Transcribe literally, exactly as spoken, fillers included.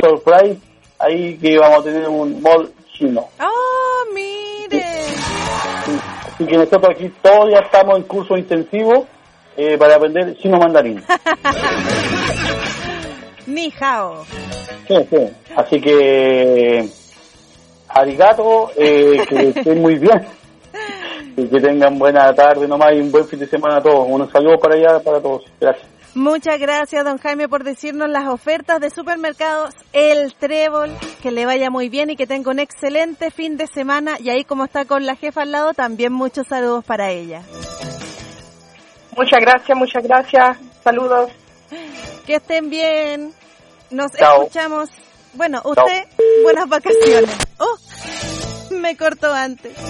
surprise, ahí que vamos a tener un mall chino. ¡Oh, mire! Sí. Así que nosotros aquí todos ya estamos en curso intensivo eh, para aprender chino mandarín. Ni hao. Sí, sí. Así que arigato, eh, que estén muy bien y que tengan buena tarde nomás y un buen fin de semana a todos. Un saludo para allá, para todos. Gracias. Muchas gracias, don Jaime, por decirnos las ofertas de supermercados El Trébol. Que le vaya muy bien y que tenga un excelente fin de semana. Y ahí, como está con la jefa al lado, también muchos saludos para ella. Muchas gracias, muchas gracias. Saludos. Que estén bien. Nos Chao. escuchamos. Bueno, usted, buenas vacaciones. Oh, me cortó antes.